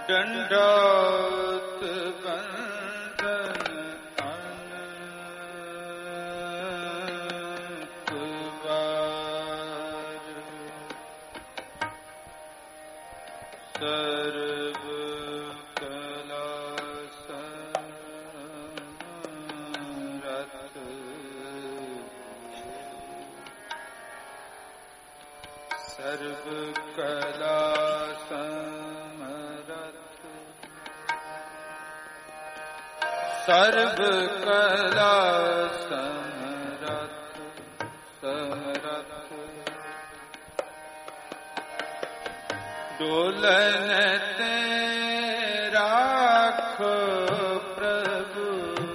दंडौत बंदन अनंत बार सर्व कला समरथ सर्व कला सर्व कला समरथ समरथ डोलन ते राखो प्रभु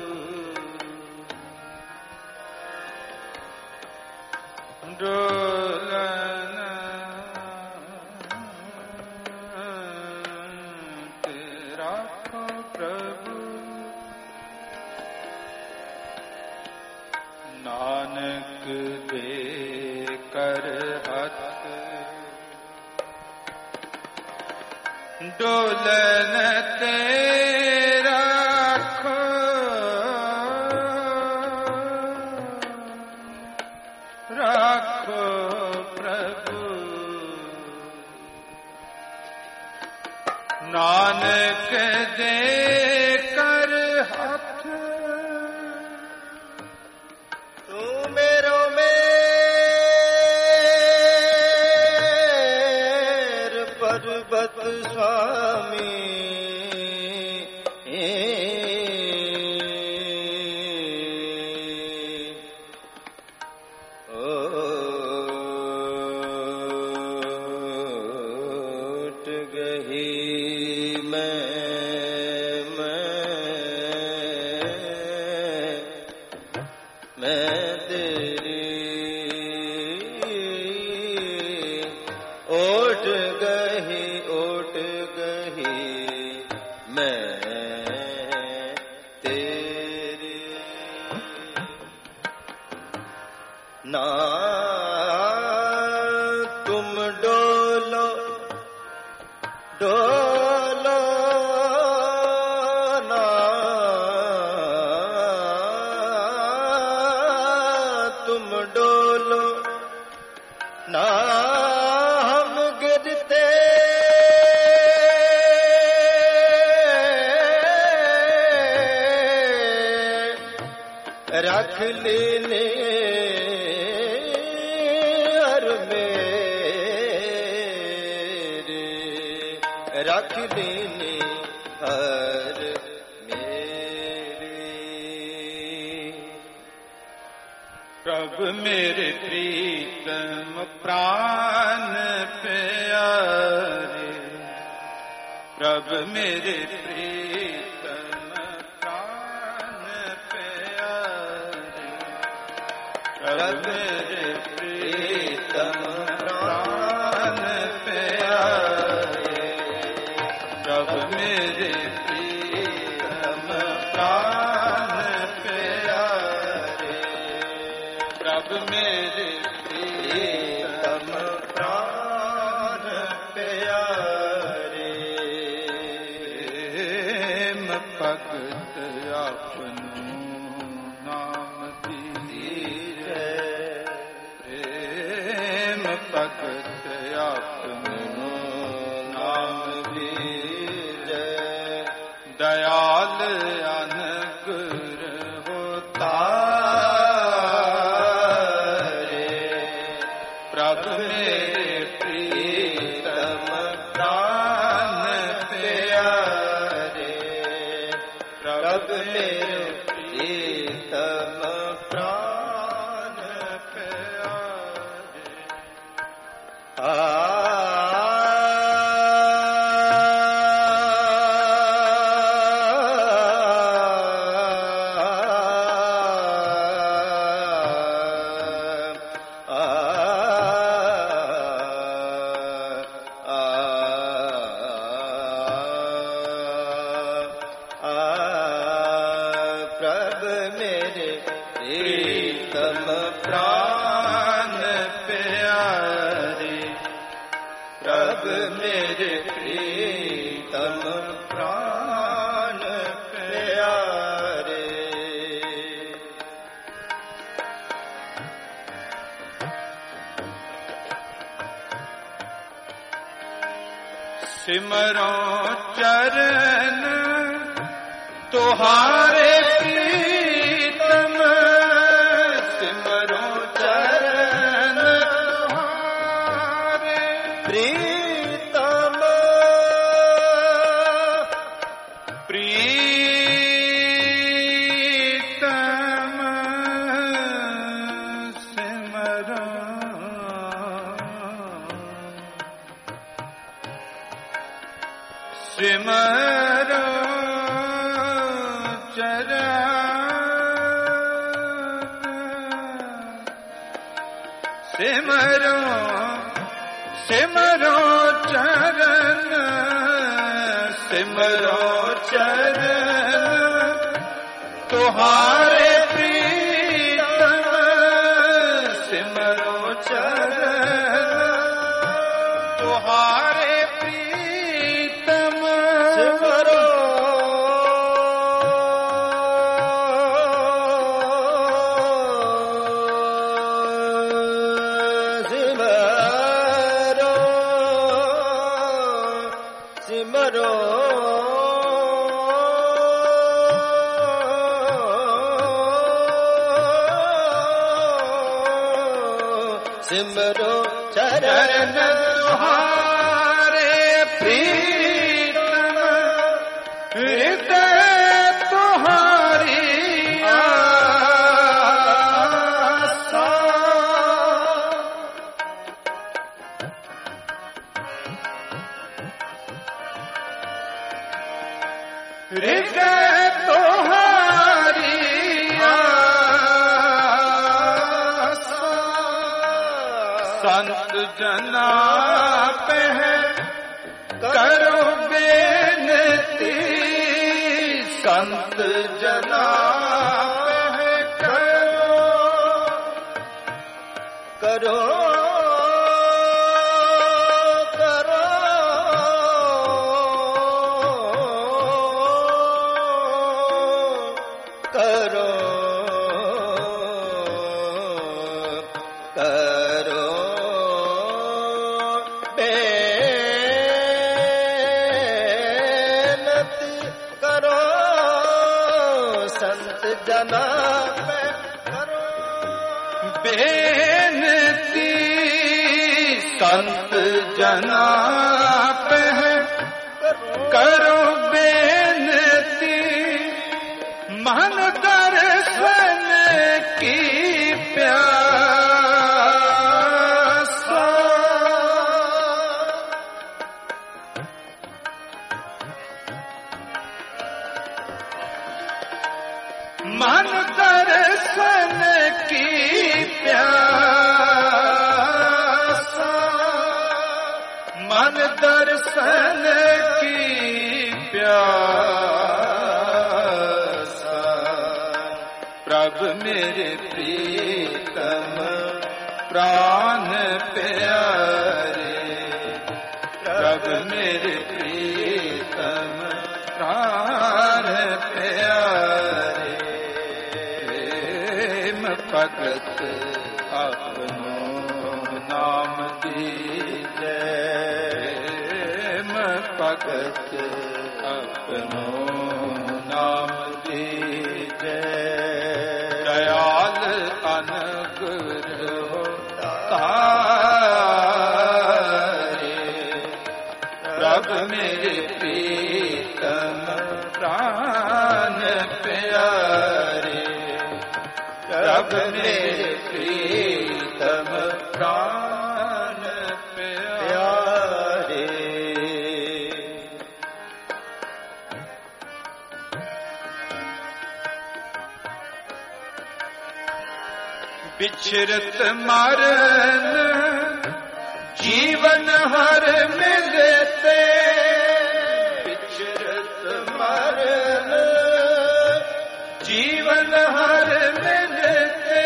डोलन ते राखो प्रभु नानक दे कर हथ डोलन ते राखो राखो प्रभु नानक दे कर हथ पर्वत स्वामी ओट गही मैं तेरी ओट गही मैं तेरी ना तुम डोलो डोलो ना तुम डोलो ना हम गिरते रख लेने हर मेरे रख लेने हर मेरे प्रभु मेरे प्रीतम प्राण प्यारे प्रभु मेरे प्रीतम प्राण प्यारे प्रभु मेरे प्रीतम प्राण प्यारे प्रभु मेरे प्रीतम प्राण प्यारे प्रभु मेरे प्रीतम प्राण प्यारे भगत आपनु नाम दीजे प्रेम भगत आपनु नाम दीजे दयाल अनगुर होता प्रभु मेरे प्रीतम प्राण प्यारे प्रभु मेरे प्रीतम प्राण प्यारे प्रीतम प्राण प्यारे प्रभु मेरे प्रीतम प्रीतम प्राण प्यारे। सिमरो चरण तुहारे प्रीतम, सिमरो चरण तुहारे प्रीतम, प्रीतम सिमरो, सिमरो सिमरो सिमरो चरण, सिमरो चरण तुहारे प्रीतम, सिमरो चरण तुहारे प्रीतम, सिमरो सिमरो चरण तुहारे प्रीतम, हृदय तुहारी आसा, हृदय तुहारी संत जना पे करो बेनती, संत जना पे करो करो करो करो बेनती करो, संत जना पे करो बेनती, संत जना पे करो बेनती, मन दर्शन की प्यासा, मन दर्शन की प्यासा, मन दर्शन की प्यासा, प्रभु मेरे प्रीतम प्राण प्यारे, प्रभु मेरे प्रीतम प्राण प्यारे, भगत अपनो नाम दीजे, भगत अपनो नाम दीजे, दयाल अनुग्रह तारे, प्रभु मेरे प्रीतम प्राण प्यारे, प्रभु मेरे प्रीतम प्राण प्यारे। बिछरत मरण जीवन हर मिलते, बिछरत मरण जीवन हर मिलते,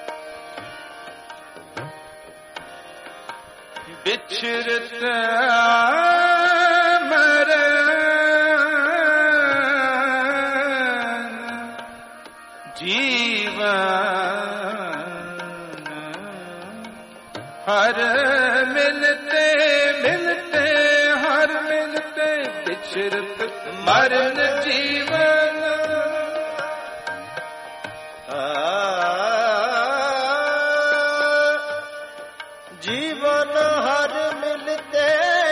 बिछरत बिछरत मरण जीवन जीवन हर मिलते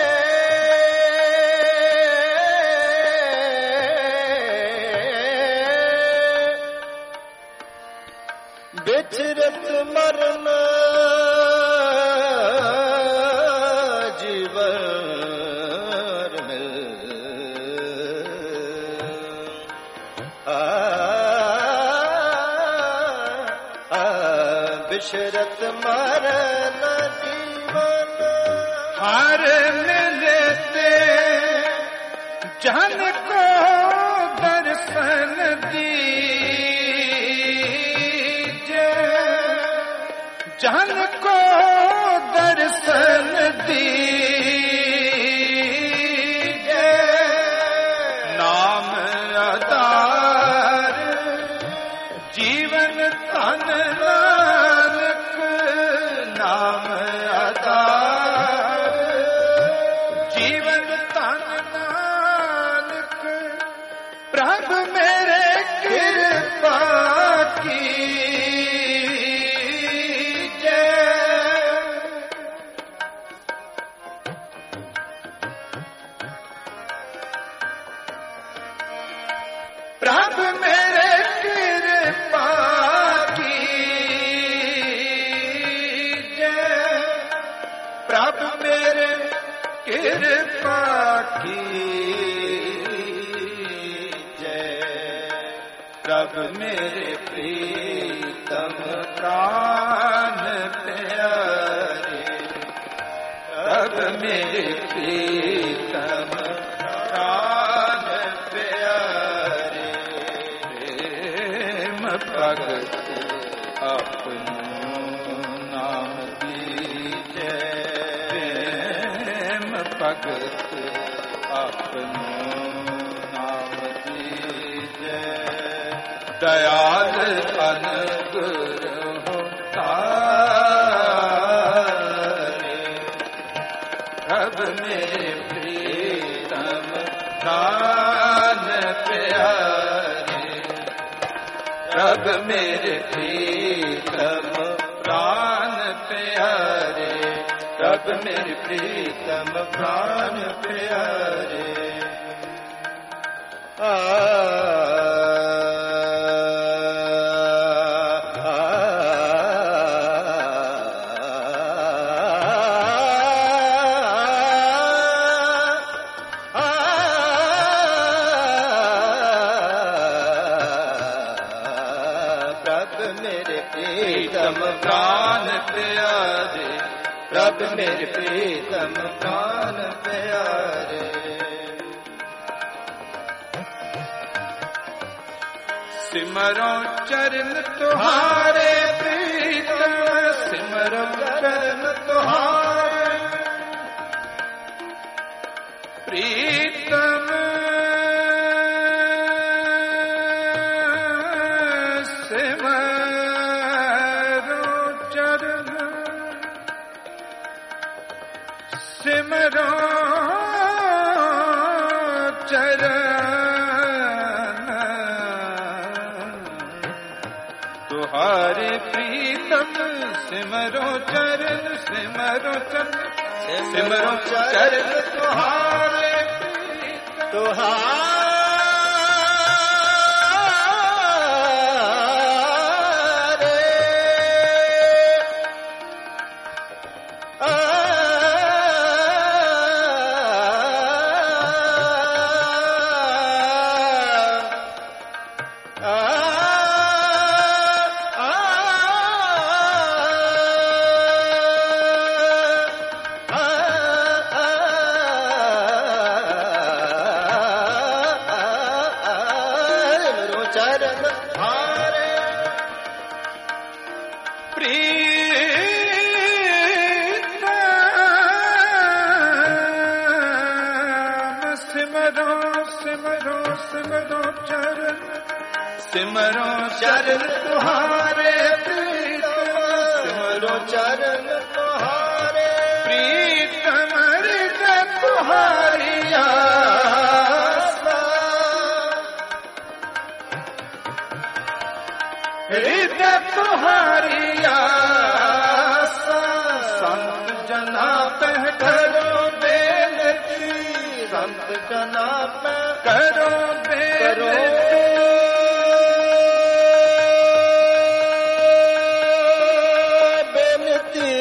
बिछरत मरण बिछरत मरण जीवन हर मिलते जन को दर्शन दीजे जन को दर्शन दीजे नाम आधार जीवन तन नाम आधार जीवन तन नानक प्रभु मेरे कृपा की प्रभु मेरे कृपा प्रभु मेरे कृपा की जय प्रभु मेरे प्रीतम प्राण प्यारे प्रभु मेरे प्रीतम प्राण प्यारे प्रेम भगत अपनो नाम दीजे भगत अपनो नाम दीजे दयाल अनगुर होतारे प्रभु मेरे प्रीतम प्राण प्यारे प्रभु मेरे प्रीतम प्राण प्यारे प्रभु मेरे प्रीतम प्राण प्यारे प्रभु मेरे प्रीतम प्राण प्यारे प्रभु मेरे प्रीतम प्राण प्यारे सिमरो चरण तुहारे प्रीतम सिमरो चरण तुहारे प्रीतम सिमरो चरण तुहारे प्रीतम सिमरो चरण सिमरो चरण सिमरो चरण तुहारे तुहारे सिमरो चरण तुहारे सिमरो चरण तुहारे प्रीतम हृदय तुहारिया संत जना पे करो बेनती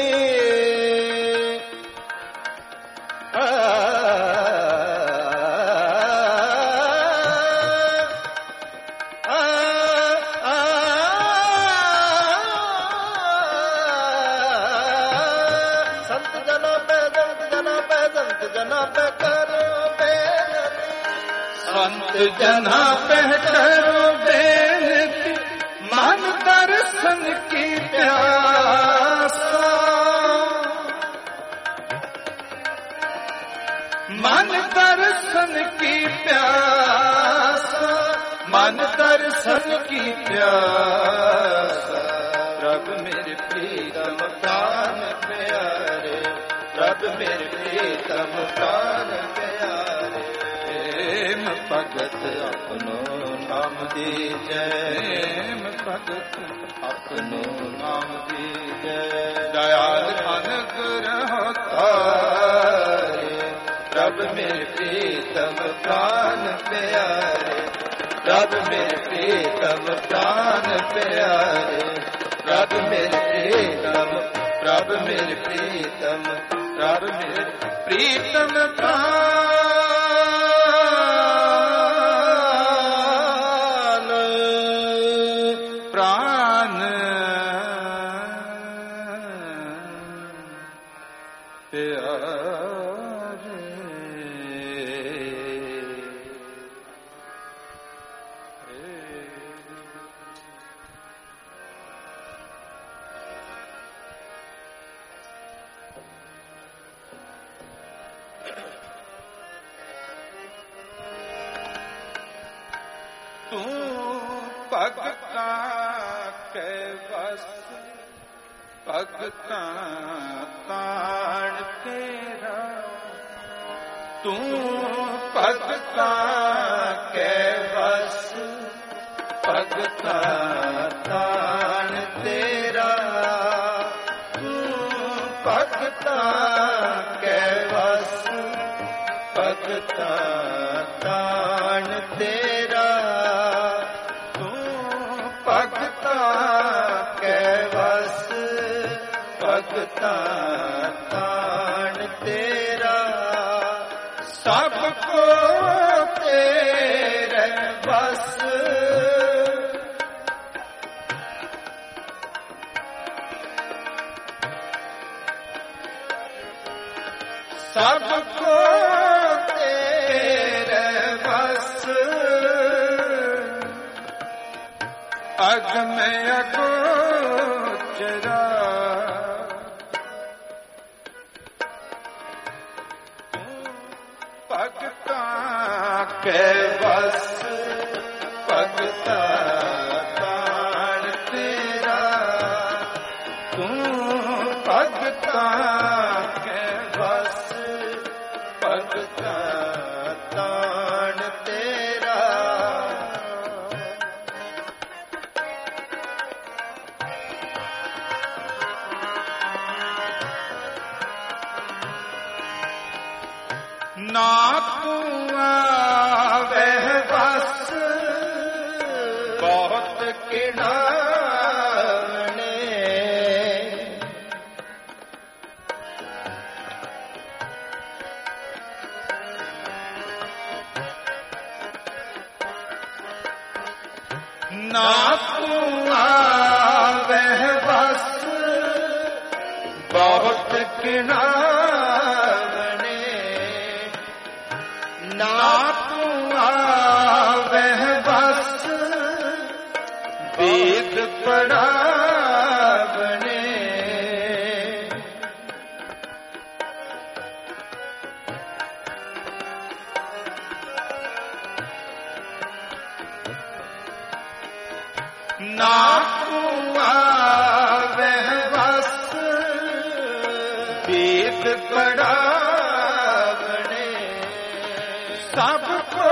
संत जना पे संत जना पे करो बेनती मन दर्शन की प्यासा मन दर्शन की प्यासा मन दर्शन की प्यासा प्रभु मेरे प्रीतम प्राण प्यारे प्रभु मेरे प्रीतम प्राण प्यारे प्रेम भगत अपनो नाम दीजै भगत अपनो नाम दीजै दयाल अनुग्रह तारे प्रभु मेरे प्रीतम प्राण प्यारे प्रभु मेरे प्रीतम प्राण प्यारे प्रभु मेरे प्रीतम प्रभु मेरे प्रीतम प्रभु मेरे प्रीतम प्राण प्यारे तू भगता के बस भगता ताण तेरा तू भगता के बस भगता ताण तेरा तू भगता के बस भगता ताण तेरा भगता के बस भगता ताण तेरा सबको तेरे बस सबको तेरे बस अग में अगोचरा भगता के बस भगता ताण तेरा तू भगता के बस भगता ताण तेरा ना तू आवे बस बहुत किनारे ना तू आवे बस बहुत किनारे ना तू आवे बस वेद पढ़ावने ना तू आवे बस वेद पढ़ावने सबको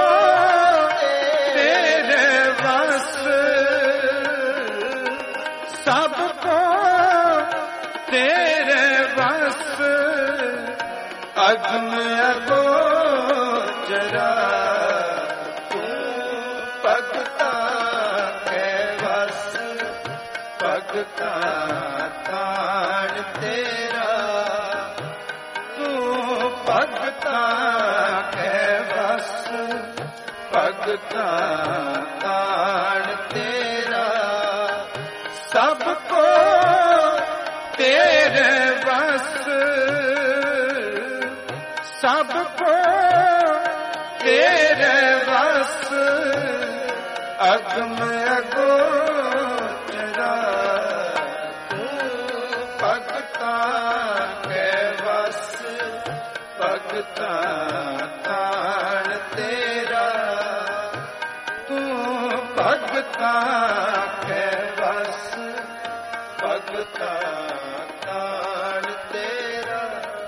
तेरे बस सबको तेरे बस अग्न अगो ਗੋਚਰਾ ਤੂੰ ਭਗਤਾਂ ਕੈ ਵਸ ਭਗਤਾਂ ਤਾਣ ਤੇਰਾ ਤੂੰ ਭਗਤਾਂ ਕੈ ਵਸ ਭਗਤਾਂ ਤਾਣ ਤੇਰਾ ਸਭ ਕੋ ਤੇਰੇ ਵਸ ਸਭ ਕੋ ਤੇਰੇ ਵਸ ਅਗਮ ਅਗੋਚਰਾ ਤੂੰ ਭਗਤਾਂ ਕੈ ਵਸ ਭਗਤਾਂ ਤਾਣ ਤੇਰਾ ਤੂੰ ਭਗਤਾਂ ਕੈ ਵਸ ਭਗਤਾਂ ਤਾਣ ਤੇਰਾ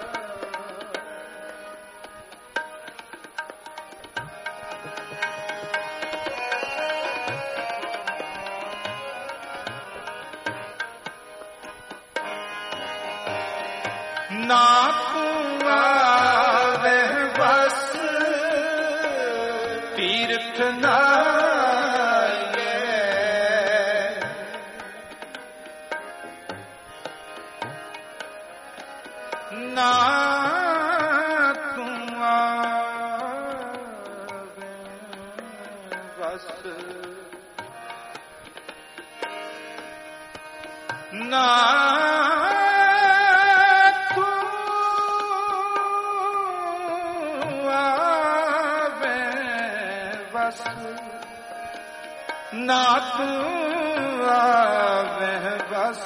ਨਾ ਤੂੰ ਆਵਹਿ ਵਸ ਤੀਰਥ ਨਾਈਐ ਨਾ ਤੂੰ ਆਵਹਿ ਵਸ ਨਾ ਨਾ ਤੂੰ ਆਵਹਿ ਵਸ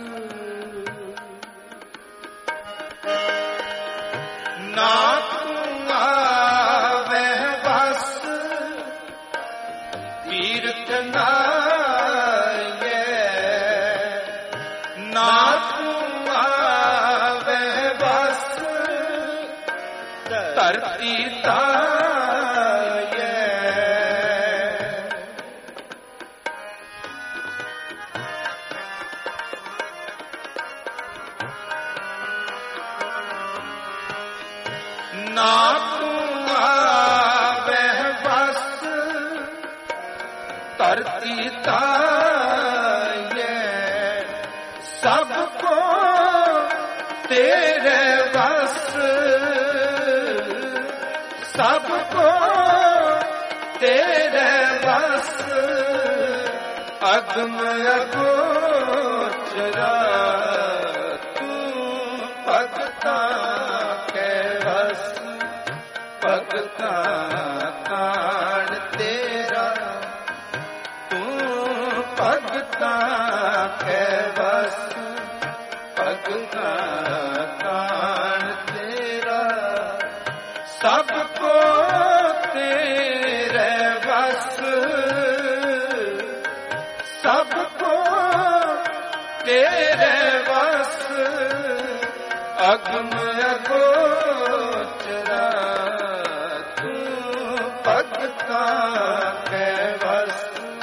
ਨਾ ਤੂੰ ਆਵਹਿ ਵਸ ਤੀਰਥ ਨਾਈਐ ਨਾ ਤੂੰ ਆਵਹਿ ਵਸ ਧਰਤੀ ਤਾਈਐ ਨਾ ਤੂੰ ਆਵਹਿ ਵਸ ਧਰਤੀ ਤਾਈਐ ਸਭ ਕੋ ਤੇਰੇ ਵਸ ਸਭ ਕੋ ਤੇਰੇ ਵਸ ਅਗਮ ਅਗੋਚਰਾ ਤੂੰ ਭਗਤਾਂ ਕੈ ਵਸ ਭਗਤਾਂ ਤਾਣ ਤੇਰਾ ਤੂੰ ਭਗਤਾਂ ਕੈ ਵਸ ਭਗਤਾਂ ਤਾਣ ਤੇਰਾ ਸਭ ਕੋ ਤੇਰੇ ਵਸ ਸਭ ਕੋ ਤੇਰੇ ਵਸ ਅਗਮ ਅਗੋਚਰਾ ਤੂੰ ਭਗਤਾਂ ਕੈ ਵਸ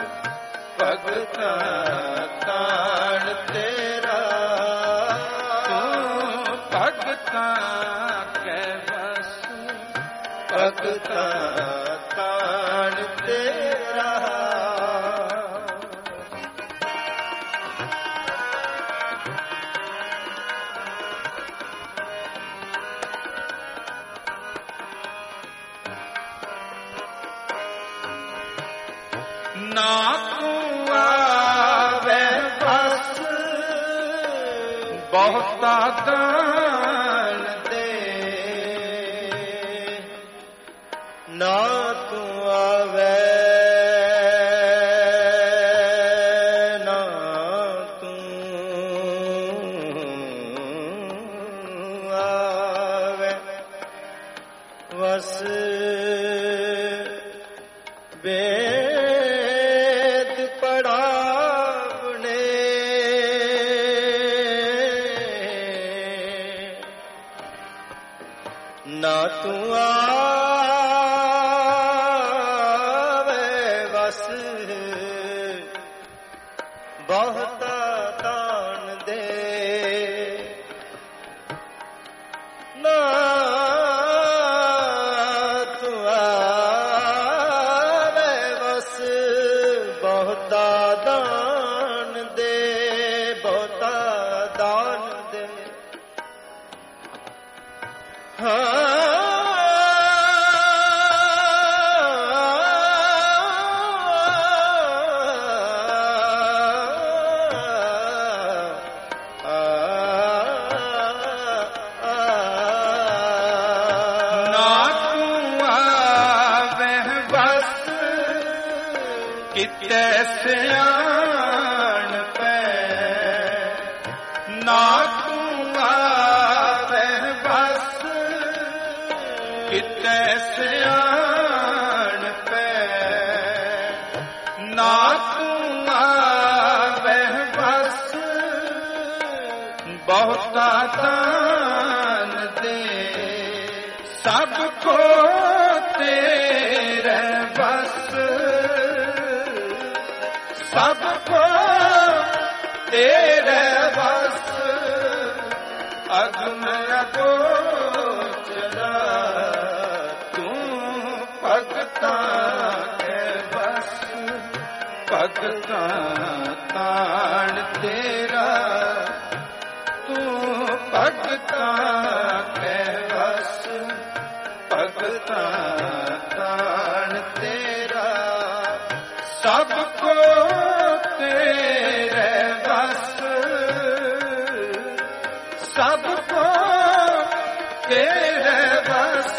ਭਗਤਾਂ ਤਾਣ ਤੇਰਾ ਤੂੰ ਭਗਤਾਂ ਕੈ ਵਸ ਭਗਤਾਂ ਤਾਣ ਤੇਰਾ ਨਾ ਤੂੰ ਆਵਹਿ ਵਸ ਬਹੁਤਾ ਦਾਨ ਦੇ ਨਾ ਤੂੰ ਆਵੈ ਨਾ ਤੂੰ ਆਵੈ ਵਸ ਵੇਦ ਪੜਾਵਣੇ ਨਾ ਤੂੰ ਆਵੈ ਵਸ ਬਹੁਤਾ ਤਾਣ ਦੇ ਨਾ ਤੂੰ कितै सियाण पै ना तू आवे बस कितै सियाण पै ना तू आवे बस बहुता दान दे सबको तेरे बस सबको तेरे बस अगम अगोचरा तू भगता के बस भगता ताण तेरा तू भगता के बस भगता ताण तेरा सबको तेरे बस सबको तेरे बस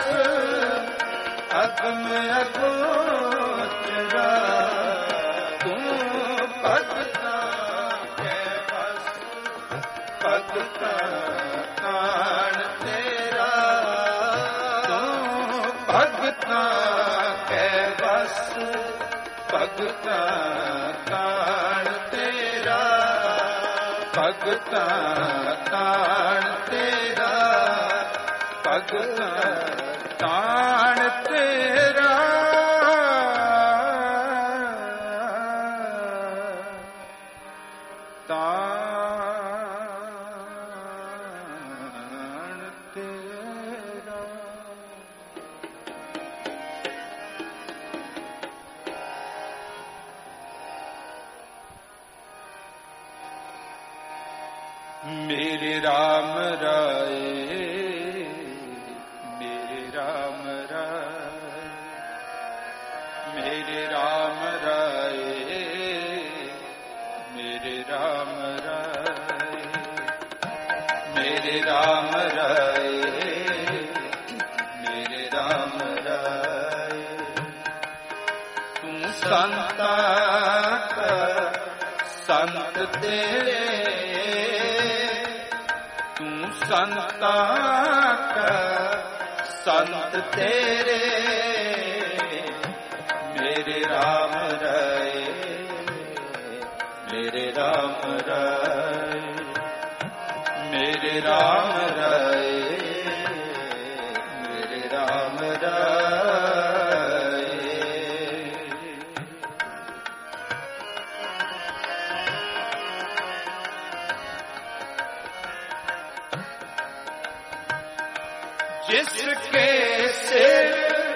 अगम अगोचरा तू भगता के बस भगता ताण तेरा तू भगता के बस भगता ताण तेरा भगता ताण तेरा भगता ताण तेरा ताण तेरा। मेरे राम राय मेरे राम राय मेरे राम राय मेरे राम राय मेरे राम राय मेरे राम राय तू संता का संत तेरे संता का संत तेरे मेरे राम राय मेरे राम राय मेरे राम राय मेरे राम राय। जिसके सिर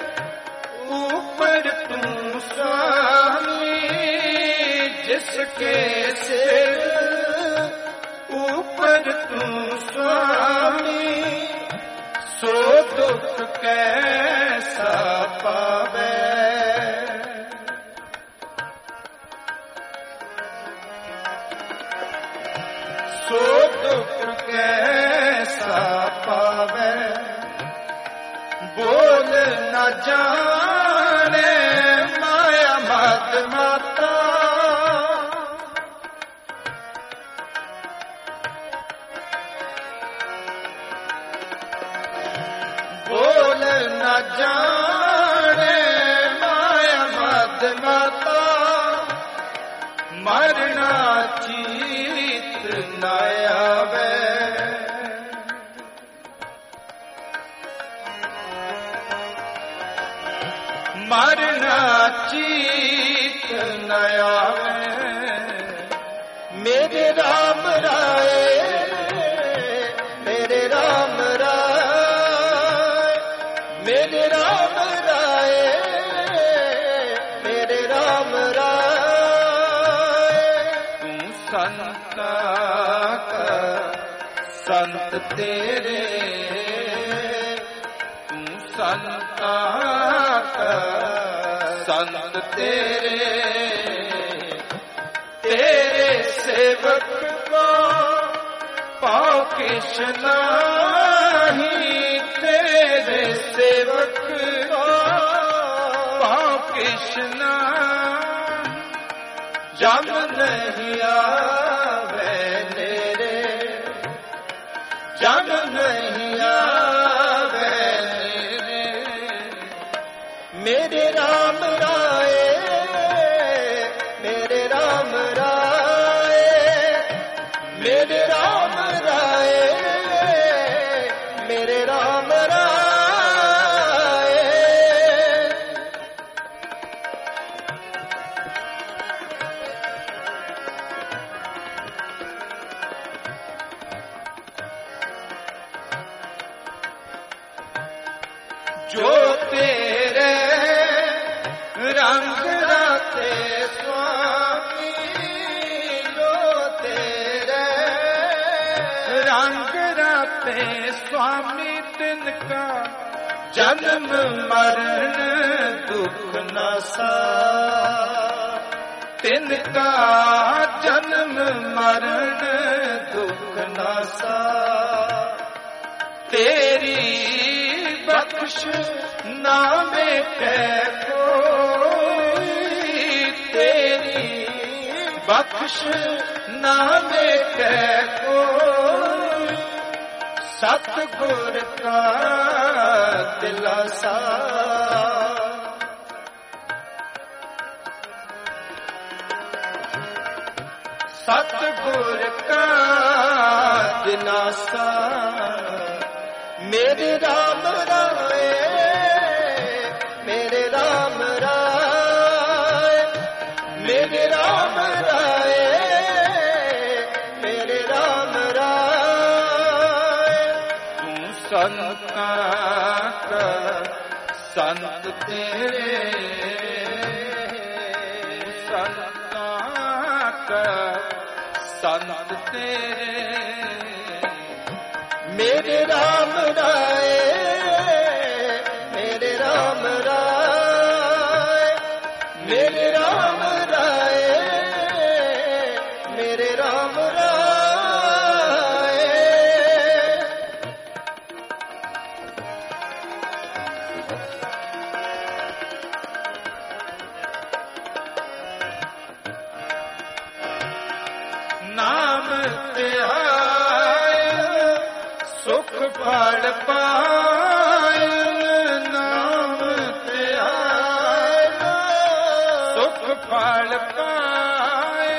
ऊपर तू स्वामी जिसके सिर ऊपर तू स्वामी सो दुख कैसा पावे सो दुख कैसा पावे बोल न जाने माया मत माता बोल न जाने माया मत माता मरना चीत न आवे मरना चीत न आवे मेरे राम राय मेरे राम राय मेरे राम राय मेरे राम राय तू संता का संत तेरे तू संता का संत तेरे तेरे सेवक को पाओ कृष्ण ही तेरे सेवक को पाओ कृष्ण जम नहीं आवे नेरे, जम नहीं आवे नेरे। मेरे राम राय, मेरे राम राय, मेरे राम राय, मेरे राम राय। जो तेरे रंग राते स्वामी, जो तेरे रंग राते स्वामी, तिनका जन्म मरण दुख न सा, तिनका जन्म मरण दुख न सा। तेरी बख्श नामे कै कोई, तेरी बख्श नामे कै कोई, सतगुर का दिलासा। सतगुर का दिलासा। मेरे राम राय, मेरे राम राय, मेरे राम राय, मेरे राम राय। तू संता का संत तेरे, संता का संत तेरे। मेरे राम राय, मेरे राम राय, मेरे राम राय, मेरे राम राय। नाम तेरा सुख फल पाए, नाम तेरा सुख फल पाए।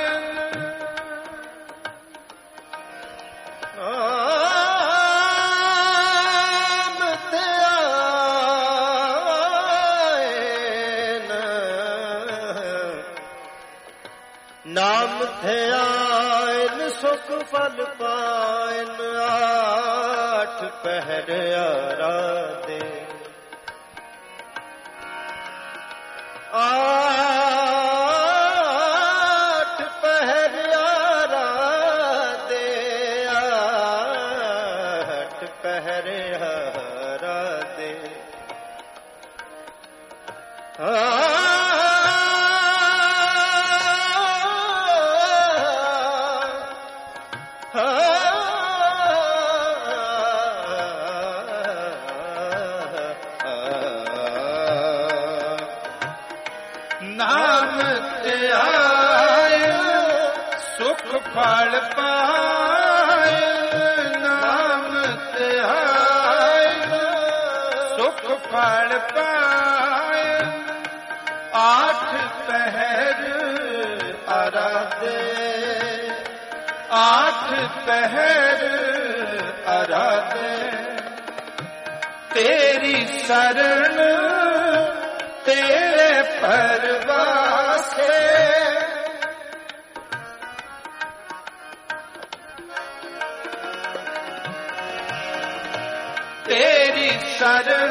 नाम नाम ध्यान सुख फल पायन, आठ पहर आराधे, आठ पहर आराधे, आठ पहर आराधे। नाम तेरा सुख फल पाए, नाम तेरा सुख फल पाए। आठ पहर आराधे, आठ पहर आराधे। तेरी शरण तेरे परवासे, तेरी शरण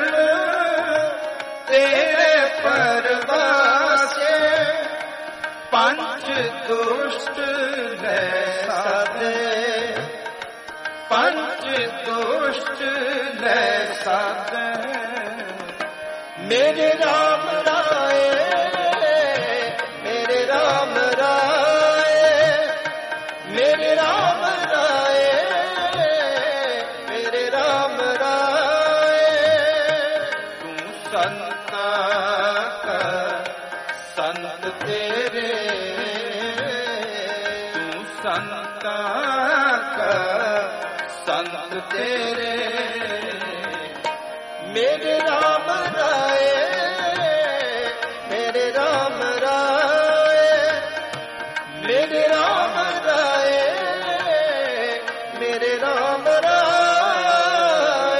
तेरे परवासे। पंच दुष्ट है साधे, पंच दुष्ट है साधे। मेरे राम राय, मेरे राम राय, मेरे राम राय, मेरे राम राय। तू संता का संत तेरे, संता का संत तेरे मेरे राम राय, मेरे राम राय, मेरे राम राय, मेरे राम राय।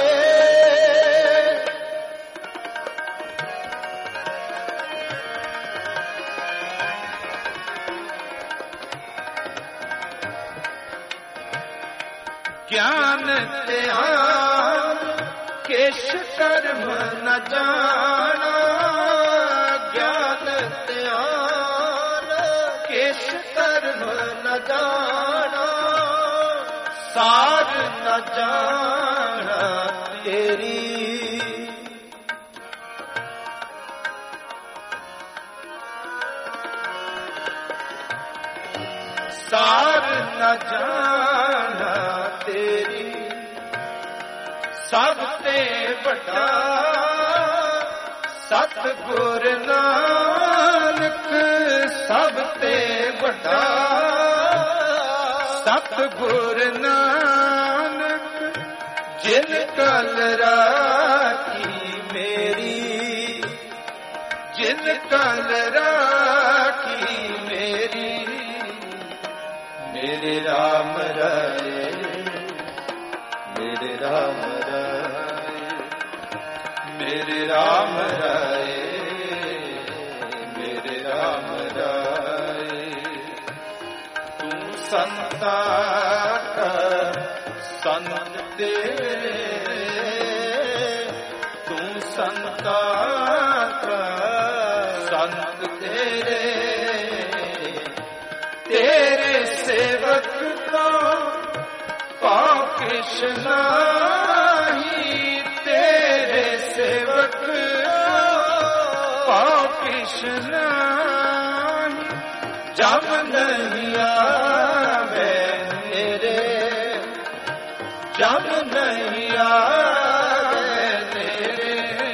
ज्ञान ध्यान केश कर्म न जाना, ज्ञान ध्यान केश कर्म न जाना, सार न जाना तेरी। सार न जाना तेरी, सब ते बड़ा सतगुर नानक, सब ते बड़ा सतगुर नानक, जिन कल राखी मेरी, जिन कल राखी मेरी। मेरे राम राय, मेरे राम राय, मेरे राम राय, मेरे राम राय। तू संता का संत तेरे, तू संता का संत तेरे, तेरे सेवक का पाप कृष्णा ही, तेरे सेवक पाप कृष्णा ही। जब नहीं आवे मेरे, जब नहीं आवे मेरे।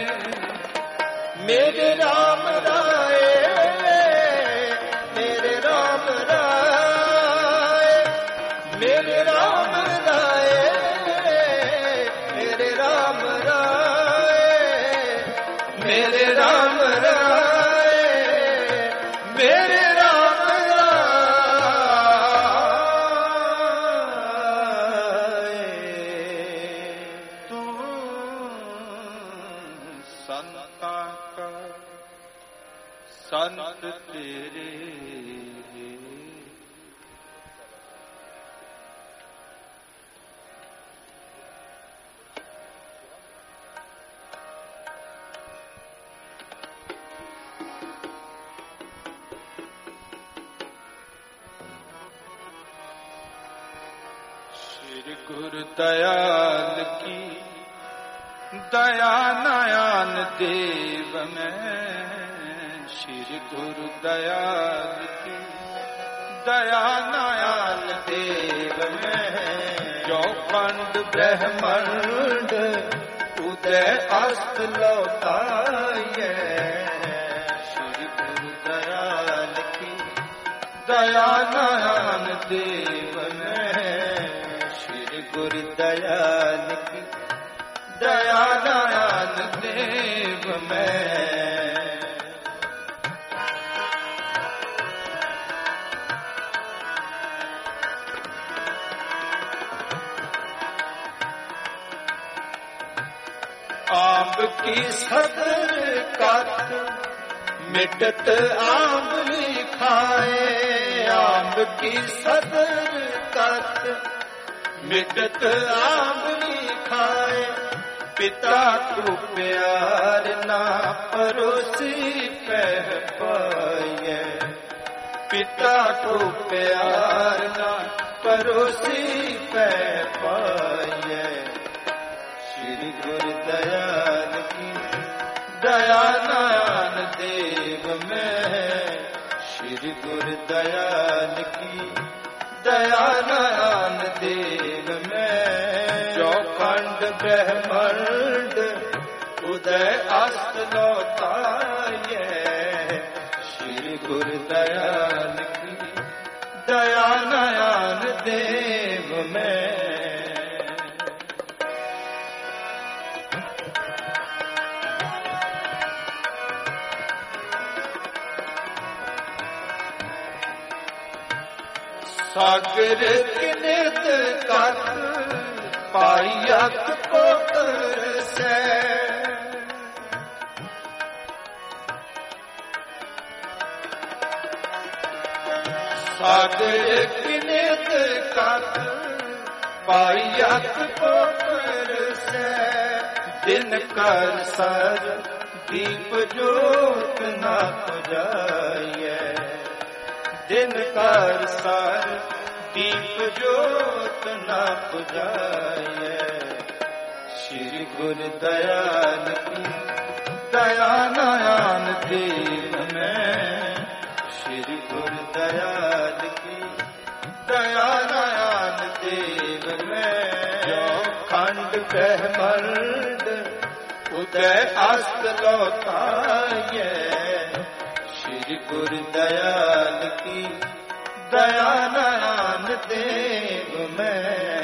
मेरे राम राय, मेरे राम राय, मेरे राम राय, मेरे राम राय, मेरे राम राय, मेरे राम राय। तू संता का संत तेरे, श्री गुरु दयाल की दया नयन देव में, श्री गुरु दयाल की दया नयन देव में। जो खंड ब्रह्मांड उदय अस्त लौटाए, श्री गुरु दयाल की दया नयन देव में, श्री गुरु दयाल की दया नयन देव में। आंब की सदर कत मिटत आंबली खाए, आंब की सदर कत मिटत आंबली खाए। पिता को प्यार ना परोसी कह पाए, पिता को प्यार ना परोसी कह पाए। श्री गुरु दयाल की दया नयन देव में, श्री गुरु दयाल की दया नयन देव में। जो खंड ब्रह्मांड उदय अस्त लौटाए, श्री गुरु दयाल की दया नयन सागर किनित कत पायक कोतर से सागर किनित कत पायक कोतर से दिन कर सर दीप जोत न पुजाइए दिन कर सर दीप जोत न पुजाइए श्री गुरु दयाल की दया नयन देव में श्री गुरु दयाल की दया नयन देव में जो खंड ब्रह्मंड उदय अस्त लौटाए श्री गुरु दयाल की दया नयन देव में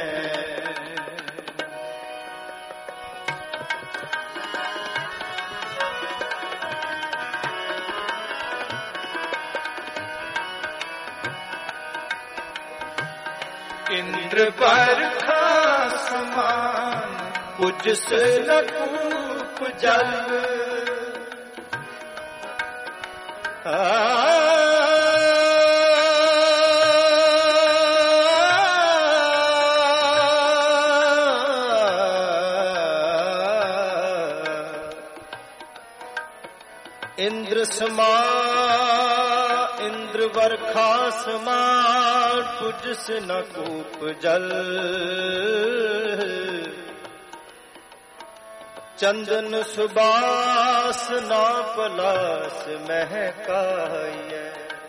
इंद्र बरखा समान पुजस लकूप जल इंद्र समा इंद्र बरखा समान पुजस न कूप जल चंदन सुबास ना पलास महकाए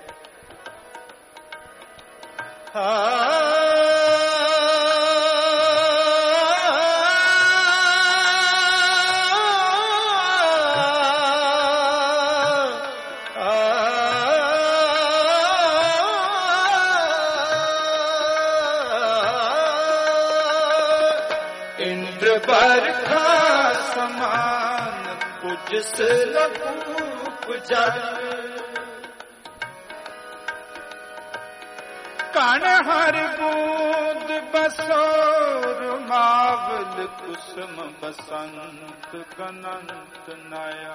इंद्र बरखा समान पुजस लकूप जल कण हर बूंद बसोर मावल कुसुम बसंत गनंत नया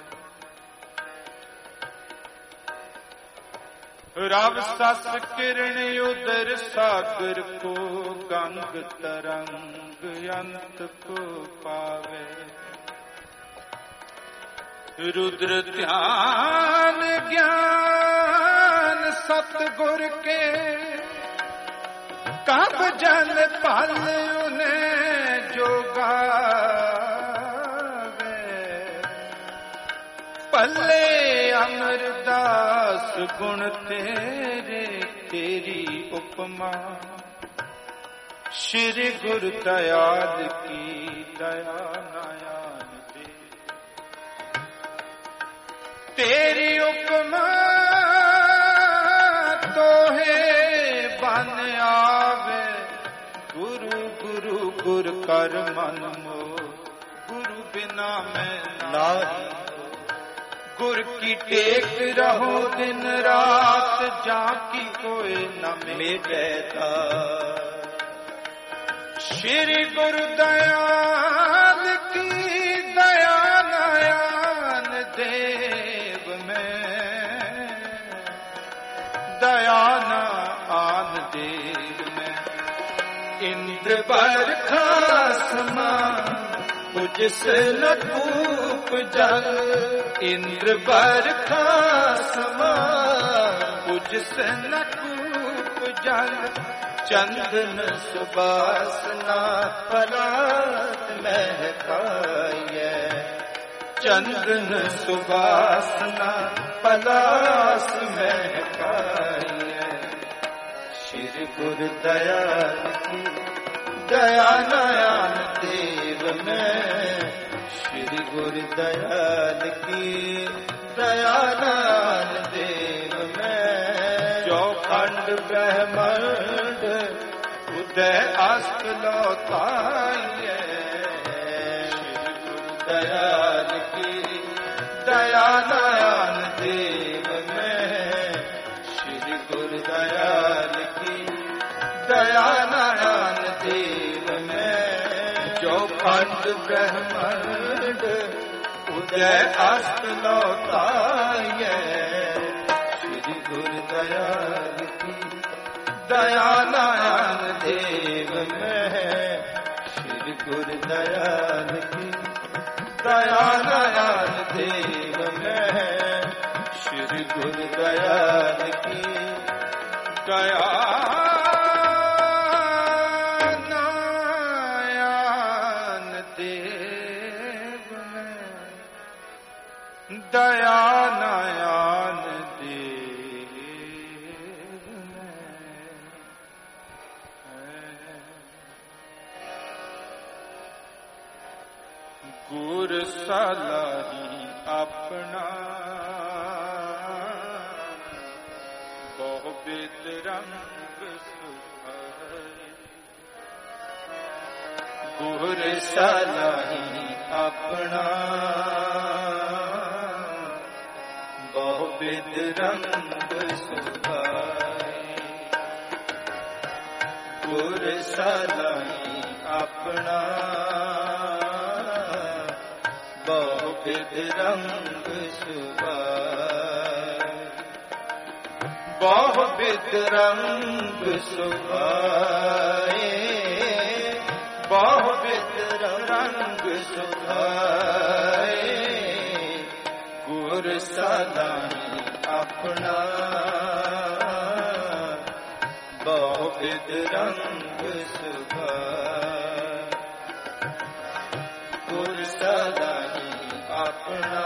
रव सस किरण उदर सागर को गंग तरंग अंत को पावे रुद्र ध्यान ज्ञान सतगुर के कब जन पल उन्हें जोगावे पल्ले अमरदास गुण तेरे तेरी उपमा श्री गुरु दयाल की दया नयन दे तेरी उपमा तो है बन आवे गुरु गुरु गुर कर मन मो गुरु बिना मैं नाही गुर की टेक रहो दिन रात जाकी कोई न मिटेता श्री गुरु दयाल की दया नयन देव में दया नयन देव में इंद्र बरखा समान पुजस लकूप जल इंद्र बरखा समान पुजस लकूप जल चंदन सुबासना पलास महकाए चंदन सुबासना पलास महकाए श्री गुरु दयाल की दया नयन देव में श्री गुरु दयाल की दया नयन देव में जो खंड ब्रह्मंड उदय अस्त लौटाए श्री गुरु दयाल की दया नयन देव में श्री गुरु दयाल की दया नयन देव में जो खंड ब्रह्मांड उदय अस्त लौटाए श्री गुरु दयाल की दया नयन देव में श्री गुरु दयाल की दया नयन देव में श्री गुरु दयाल की दया दया नयन देव गुर सलाही अपना बहु विद रंग सुहाए गुर सलाही अपना बहुविध रंग सुहाए गुर सलाही अपना बहुविध रंग सुहाए बहुविध रंग सुहाए बहुविध रंग सुहाए गुर सलाही अपना बहुविध रंग सुहाए गुर सलाही अपना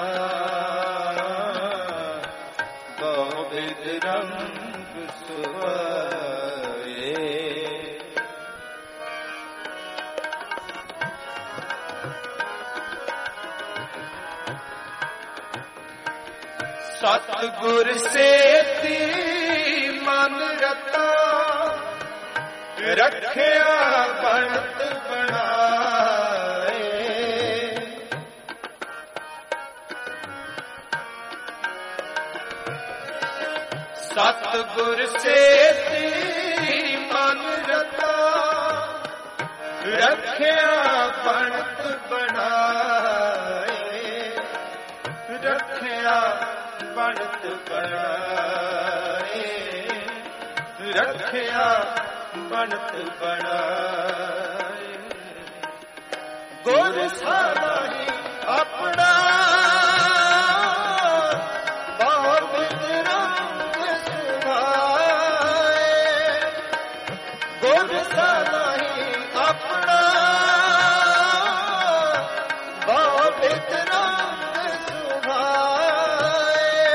बहुविध रंग सुहाए सतगुर से मन रता रखिया बनत बनाए सतगुर से मन रता रखिया बनत बनाए रखिया बनत बनाए रखिया बनत बनाए गुर सलाही अपना बहुविध रंग सुहाए गुर सलाही अपना बहुविध रंग सुहाए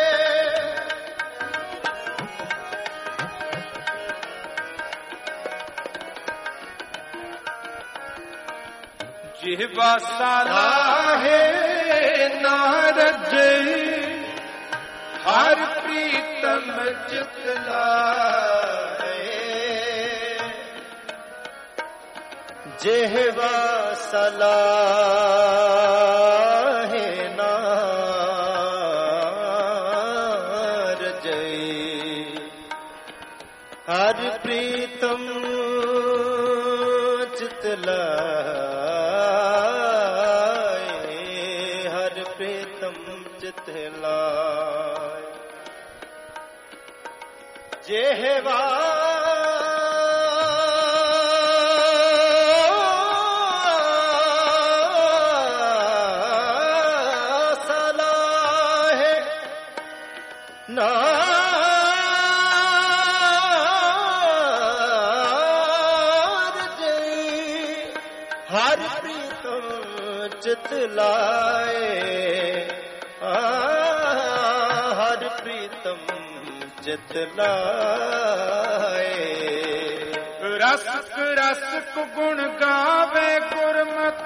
जिह्वा सलाहे नारज हर प्रीतम चित लाए जिह्वा सलाहे नारज हर प्रीतम चित लाए हर प्रीतम चित लाए जेहवा सलाहे हर प्रीतम चित लाए हर प्रीतम चित लाए रस रस गुण गावे गुरमत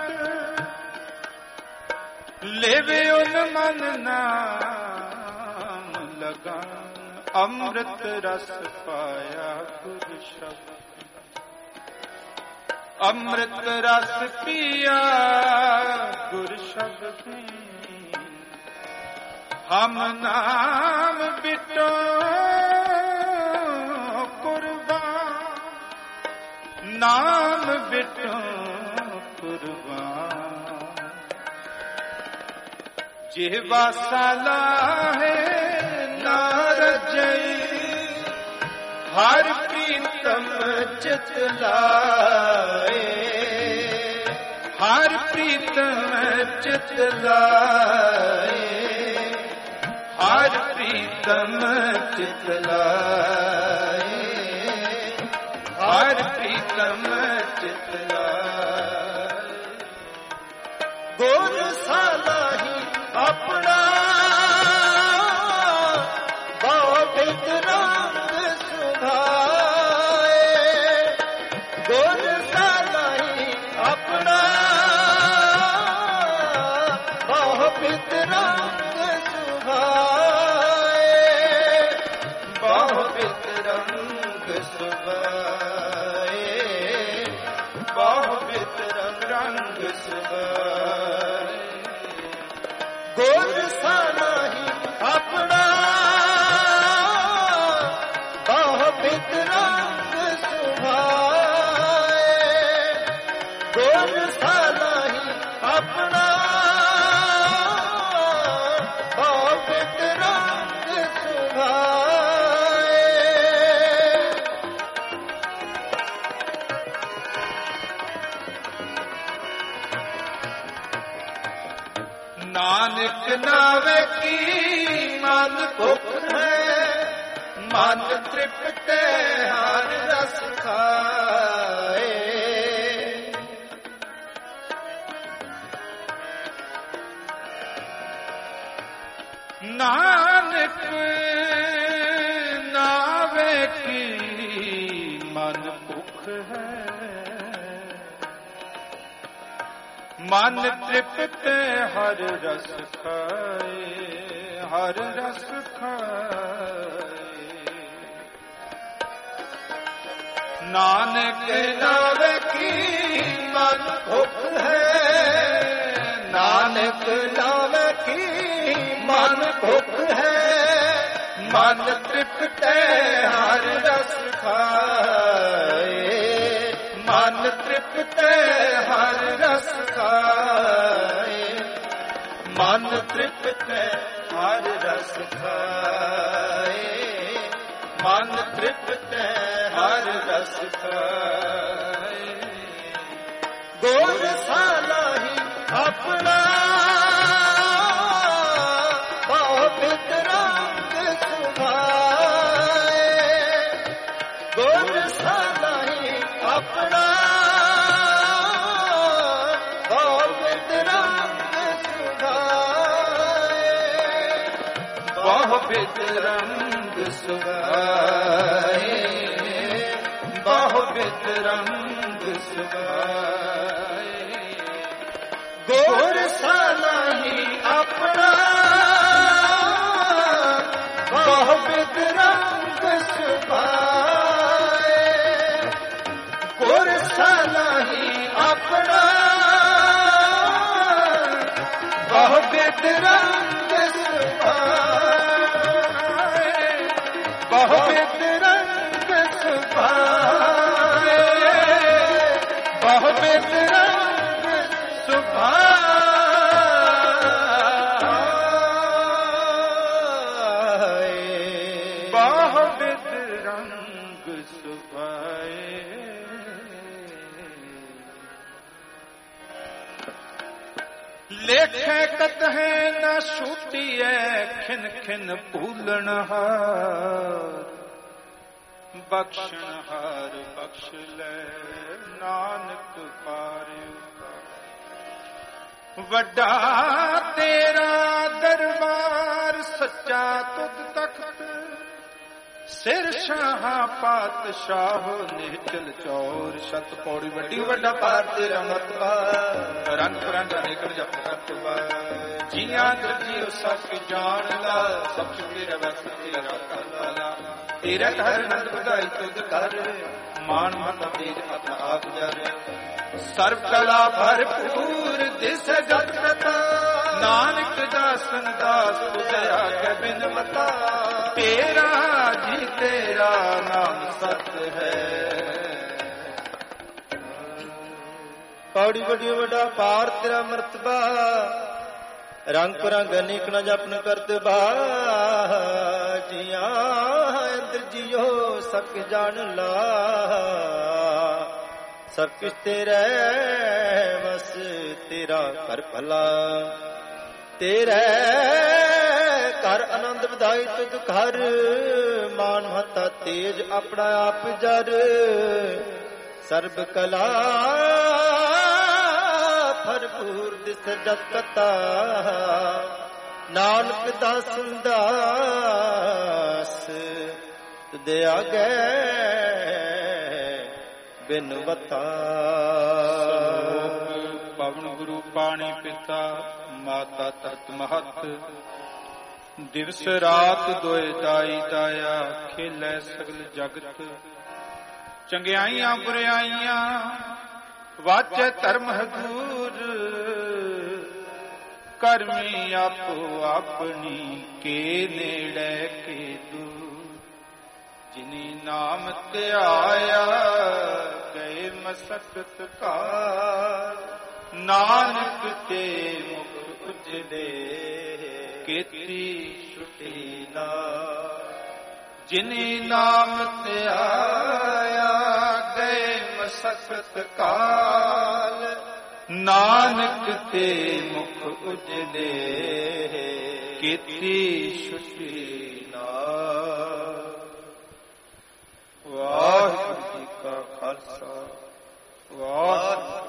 लेवे उन मन नाम लगान अमृत रस पाया गुर शब्द अमृत रस पिया गुर शब्द हम नाम बिटो कुर्बान ਨਾਮ ਬਿਟੋ ਕੁਰਬਾਨ। ਜਿਹਵਾ ਸਾਲਾਹੇ ਨਾ ਰਜਈ, ਹਰ ਪ੍ਰੀਤਮ ਚਿਤ ਲਾਏ, ਹਰ ਪ੍ਰੀਤਮ ਚਿਤ ਲਾਏ, ਹਰ ਪ੍ਰੀਤਮ ਚਿਤ ਲਾਏ, ਹਰ ਪ੍ਰੀਤਮ ਚਿਤ ਲਾਏ। ਗੁਰ ਸਾਲਾਹੀ ਆਪਣਾ ਬਹੁ ਬਿਦ ਰੰਗ ਸੁਭਾਏ, ਗੁਰ ਸਾਲਾਹੀ ਆਪਣਾ ਬਹੁ ਬਿਦ ਰੰਗ ਸੁਭਾਏ, ਬਹੁ ਬਿਦ ਰੰਗ ਸੁਭਾਏ, ਬਹੁ ਬਿਦ ਰੰਗ ਸੁਭਾਏ। ਗੁਰ ਸਾਲਾਹੀ ਆਪਣਾ ਬਹੁ ਬਿਦ ਰੰਗ ਸੁਭਾਏ, ਗੁਰ ਸਾਲਾਹੀ ਆਪਣਾ ਬਹੁ ਬਿਦ ਰੰਗ ਸੁਭਾਏ। ਨਾਨਕ ਨਾਵੇ ਕੀ ਮਨ ਭੁਖ ਹੈ, ਮਨ ਤ੍ਰਿਪਤੈ ਹਰਿ ਰਸ ਖਾਏ। ਨਾਨਕ ਨਾਵੇ ਕੀ ਮਨ ਭੁਖ ਹੈ, ਮਨ ਤ੍ਰਿਪਤ ਹਰਿ ਰਸ ਖਾਏ, ਹਰਿ ਰਸ ਖਾਏ। ਨਾਨਕ ਨਾਵੇ ਕੀ ਮਨ ਭੁਖ ਹੈ, ਨਾਨਕ ਨਾਵੇ ਕੀ ਮਨ ਭੁਖ ਹੈ, ਮਨ ਤ੍ਰਿਪਤ ਹਰਿ ਰਸ ਖਾਏ, ਮਨ ਤ੍ਰਿਪਤ ਹਰਿ ਰਸ ਖਾਏ, ਮਨ ਤ੍ਰਿਪਤ ਹਰਿ ਰਸ ਖਾਏ, ਮਨ ਤ੍ਰਿਪਤ ਹਰਿ ਰਸ ਖਾਏ। ਗੁਰ ਸਾਲਾਹੀ ਆਪਣਾ ਬਹੁ ਬਿਦ ਰੰਗ ਸੁਭਾਏ, ਗੁਰ ਸਾਲਾਹੀ ਆਪਣਾ ਬਹੁ ਬਿਦ ਰੰਗ ਸੁਭਾਏ, ਬਹੁ ਬਿਦ ਰੰਗ ਸੁਭਾਏ, ਬਹੁ ਬਿਦ ਰੰਗ ਸੁਭਾਏ। ਗੁਰ ਸਾਲਾਹੀ ਆਪਣਾ ਬਹੁ ਬਿਦ ਰੰਗ ਸੁਭਾਏ, ਗੁਰ ਸਾਲਾਹੀ ਆਪਣਾ ਬਹੁ ਬਿਦ ਰੰਗ ਸੁਭਾਏ, ਬਹੁ ਬਿਦ ਰੰਗ ਸੁਭਾਏ, ਬਹੁ ਬਿਦ ਰੰਗ ਸੁਭਾਏ, ਬਹੁ ਬਿਦ ਰੰਗ ਸੁਭਾਏ। ਲੇਖੇ ਕਤਹਿ ਨ ਛੂਟੀਐ, ਖਿਨ ਖਿਨ ਭੂਲਣ ਹਾਰ, ਬਖਸ਼ਣ ਹਾਰ ਬਖਸ਼ ਲੈ ਨਾਨਕ ਪਾਰਿਉ। ਵੱਡਾ ਤੇਰਾ ਦਰਬਾਰ ਸੱਚਾ ਤੁਧ ਤਖਤ, ਸਿਰ ਸ਼ਾਹ ਪਾਤਸ਼ਾਹ ਨਿਹਚਲ ਚੌਰ। ਸਤ ਪੌੜੀ ਵੱਡੀ ਵੱਡਾ ਪਾਰ ਤੇਰਾ ਮਤਬਾ, ਰੰਗ ਰੰਗ ਅਨੇਕ ਜਪ ਕਰਤ ਬਾਰ। ਜੀਆਂ ਜੀ ਸਭ ਜਾਣ ਲਾ, ਸਭ ਤੇਰਾ ਵਸ ਤੇਰਾ ਕਰਤਾ। ਤੇਰਾ ਘਰ ਨੰਦ ਵਧਾਈ ਤੁਧ ਕਰ, ਮਾਨ ਮਤ ਤੇਜ ਅਤ ਆਪ ਜਰ। ਸਰਬ ਕਲਾ ਭਰਪੂਰ ਦਿਸ ਜਤ ਕਥਾ, ਨਾਨਕ ਦਾਸਨ ਦਾਸ ਤੁਝਿਆ ਕੇ ਬਿਨ ਮਤਾ। ਤੇਰਾ ਜੀ ਤੇਰਾ ਨਾਮ ਸਤ ਹੈ, ਪੌੜੀ ਵੱਡੀ ਵੱਡਾ ਪਾਰ ਤੇਰਾ ਮਰਤਬਾ, ਰੰਗ ਰੰਗ ਅਨੇਕ ਨ ਜਪਨ ਕਰਤ ਬਾਜੀਆਂ, ਅੰਦਰ ਜਿਉ ਸਭ ਕੁਛ ਜਾਣ ਲਾ, ਸਭ ਕੁਛ ਤੇਰੇ ਵਸ ਤੇਰਾ ਕਰ ਭਲਾ, ਤੇਰੇ ਘਰ ਆਨੰਦ ਵਧਾਈ ਤੁਧ ਘਰ, ਮਾਨ ਮਹਤਾ ਤੇਜ ਆਪਣਾ ਆਪ ਜਰ, ਸਰਬ ਕਲਾ ਭਰਪੂਰ ਦਿਸ ਜਗਤਾ, ਨਾਨਕ ਦਾਸਨ ਦਾਸ ਤੁਧ ਆਗੇ ਬਿਨਵਤਾ। ਪਵਨ ਗੁਰੂ ਪਾਣੀ ਪਿਤਾ, ਮਾਤਾ ਤਤ ਮਹਤ, ਦਿਵਸ ਰਾਤ ਦੋਇ ਦਾਈ ਦਾਇਆ, ਖੇਲੇ ਸਗਲ ਜਗਤ, ਚੰਗਿਆਈਆਂ ਬੁਰਿਆਈਆਂ ਵਾਚੈ ਧਰਮ ਹਦੂਰ, ਕਰਮੀ ਆਪੋ ਆਪਣੀ ਕੇ ਨੇੜੇ ਕੇ ਦੂਰ, ਜਿਨੀ ਨਾਮ ਧਿਆਇਆ ਗਏ ਮਸਕਤ ਕਾਰ, ਨਾਨਕ ਤੇ ਮੁਖ ਉਜਲੇ ਕੀਤੀ ਛੁਟੀ ਨਾ, ਜਿਨੀ ਨਾਮ ਧਿਆਇਆ ਗਏ ਮਸਕਤ ਕਾਲ, ਨਾਨਕ ਤੇ ਮੁਖ ਉਜਲੇ ਕੀਤੀ ਛੁਟੀ ਨਾ। ਵਾਹਿਗੁਰੂ ਜੀ ਕਾ ਖਾਲਸਾ, ਵਾਹਿਗੁਰੂ